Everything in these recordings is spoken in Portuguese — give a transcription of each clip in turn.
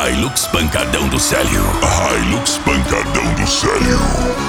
Hilux pancadão do Célio. Hilux pancadão do Célio.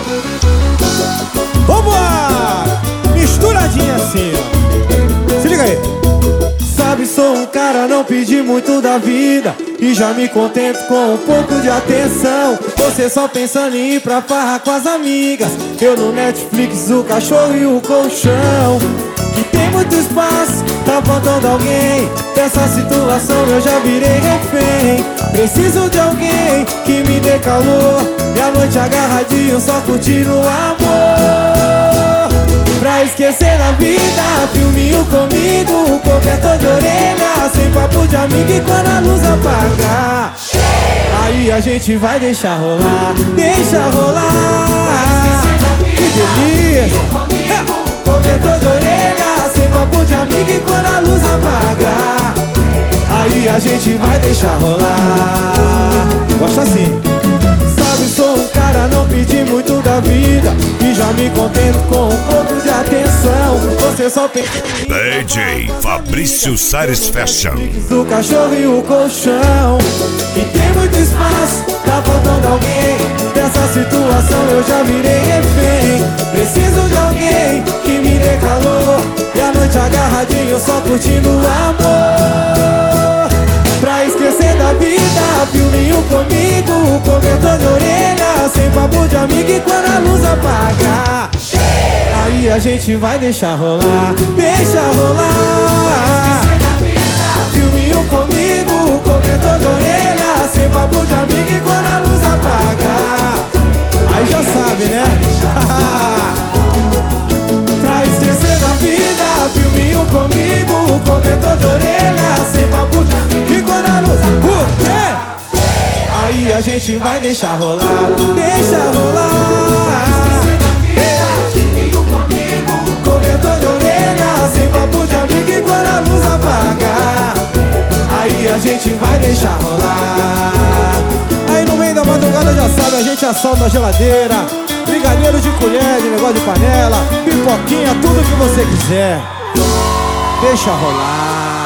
Vambora! Misturadinha assim, ó. Se liga aí. Sabe, sou um cara, não pedi muito da vida e já me contento com um pouco de atenção. Você só pensando em ir pra farra com as amigas, eu no Netflix, o cachorro e o colchão. Que tem muito espaço, tá faltando alguém. Dessa situação eu já virei refém. Preciso de alguém que me dê calor e a noite agarradinho só curtindo o amor. Pra esquecer da vida, filminho comigo, cobertor de orelha, sem papo de amigo e quando a luz apagar, aí a gente vai deixar rolar, deixa rolar. Que delícia! Cobertor de orelha, sem papo de amigo e quando a luz apagar, aí a gente vai deixar rolar. Gosta assim. Sabe, sou um cara, não pedi muito da vida e já me contento com um pouco de atenção. Você só pensa em DJ Fabrício Sares Fashion. o cachorro e o colchão. E tem muito espaço, tá faltando alguém. Dessa situação eu já virei refém. Preciso de alguém que me dê calor e a noite agarradinho só curtindo o amor. Pra esquecer da vida, filminho comigo, cobertor de orelha, sem papo de amigo e quando a luz apagar, aí a gente vai deixar rolar, deixa rolar. Filminho comigo, cobertor de orelha, sem papo de amigo e quando a luz apagar, aí já sabe, né? Pra esquecer da vida, filminho comigo, cobertor de orelha, sem papo de amigo e quando a luz apagar, aí a gente vai deixar rolar, deixa rolar. Cobertor de orelha, sem papo de amigo e quando a luz apagar, aí a gente vai deixar rolar. Aí no meio da madrugada já sabe, a gente assalta a geladeira, brigadeiro de colher, de negócio de panela, pipoquinha, tudo que você quiser. Deixa rolar.